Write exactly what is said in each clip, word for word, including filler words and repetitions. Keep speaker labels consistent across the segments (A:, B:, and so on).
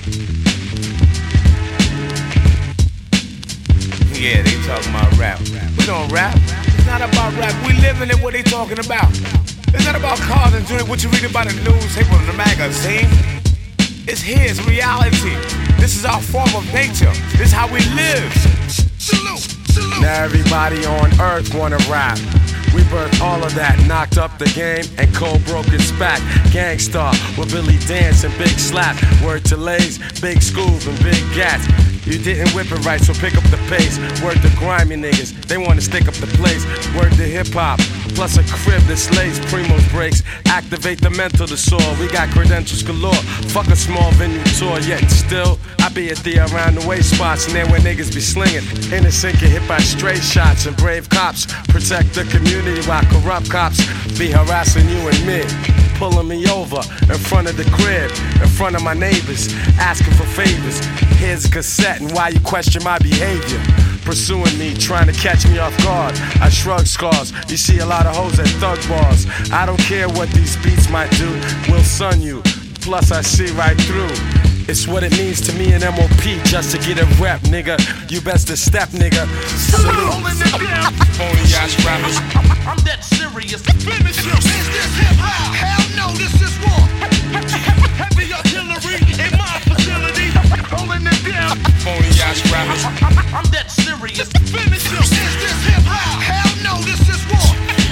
A: Yeah, they talking about rap. We don't rap. It's not about rap. We living it. What they talking about? It's not about cars and doing what you read about in the newspaper or in the magazine. It's here. It's reality. This is our form of nature. This is how we live. Salute, salute.
B: Now everybody on earth wanna rap. We birthed all of that, knocked up the game, and cold broke his back. Gangstar with Billy Dance and Big Slap. Word to Lays, Big Scoob and Big Gats. You didn't whip it right, so pick up the pace. Word to grimy niggas, they wanna stick up the place. Word to hip hop, plus a crib that slays Primo's breaks. Activate the mental disorder, we got credentials galore. Fuck a small venue tour, yet still I be at the around the way spots, and then where niggas be slinging. Innocent get hit by stray shots, and brave cops protect the community while corrupt cops be harassing you and me. Pulling me over in front of the crib, in front of my neighbors, asking for favors. Here's a cassette, and why you question my behavior? Pursuing me, trying to catch me off guard. I shrug scars. You see a lot of hoes at thug bars. I don't care what these beats might do. We'll sun you. Plus, I see right through. It's what it means to me and M O P just to get a rep, nigga. You best to step, nigga. Salute.
A: Phony ass rappers.
C: I'm that serious. Finish you. Is this hip hop? Hell no, this is war. Heavy artillery in my facility. Holding it down.
A: Phony ass rappers.
C: I'm that serious. Finish you. Is this hip hop? Hell no, this is war.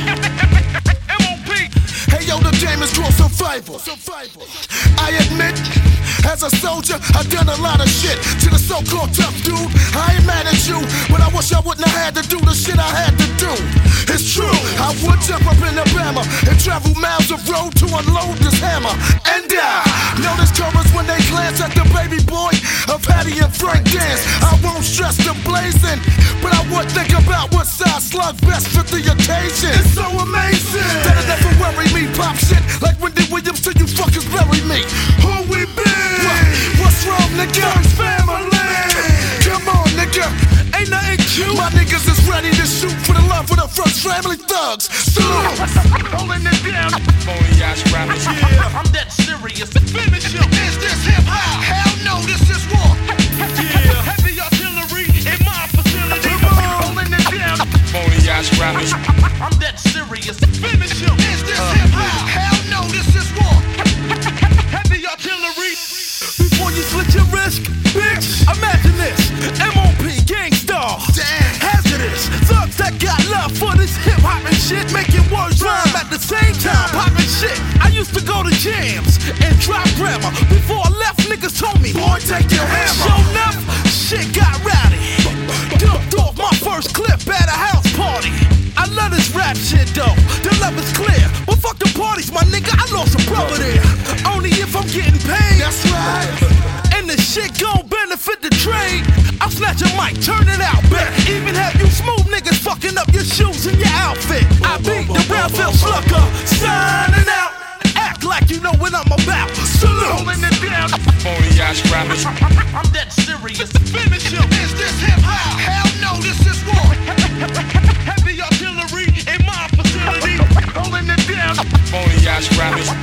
C: M O P.
D: Hey yo, the game is called survival. Survival. I admit, as a soldier, I've done a lot of shit to the so-called tough dude. I ain't mad at you, but I wish I wouldn't have had to do the shit I had to do. It's true, I would jump up in Alabama and travel miles of road to unload this hammer and die. Notice comers when they glance at the baby boy of Hattie and Frank dance. I won't stress the blazing, but I would think about what size slug best fit the occasion. It's so amazing that it never worry me. Pop shit like Wendy Williams till you fuckers bury me. Who we be? What? What's wrong, nigga? Family. Come on, nigga. Ain't nothing cute. My niggas is ready to shoot for the love of the first family thugs. Salute.
C: Holding it down.
A: Phony ass rappers.
C: Yeah, I'm that serious. Finish you. Is this hip hop? Hell no, this is war. Yeah, heavy artillery in my facility. Holding it down.
A: Phony ass rappers.
C: I'm that serious. Finish you. Is this hip hop? Hell no, this is war. Heavy artillery.
D: Before you slit your wrist, bitch, imagine this. M O P Gangstar. Damn. Hazardous. Thugs that got love for this hip hop and shit. Making words rhyme at the same time. Popping shit. I used to go to jams and drop grammar. Before I left, niggas told me, boy, take your hammer. Show enough, shit got rowdy. Dumped off my first clip at a house party. I love this rap shit though, the love is clear. But fuck the parties, my nigga, I lost a brother there. Only if I'm getting paid. That's right. And the shit gon' benefit the trade. I'll snatch a mic, turn it out, bet. Even have you smooth niggas fucking up your shoes and your outfit. I beat the Brownfield Slugger, signing out. Act like you know what I'm about. Salute.
C: Holding it down.
A: Phony ass rappers.
C: I'm that serious. Finish you. Is this hip hop? Hell no, this is war. Heavy artillery in my facility. Holding it down.
A: Phony ass rappers.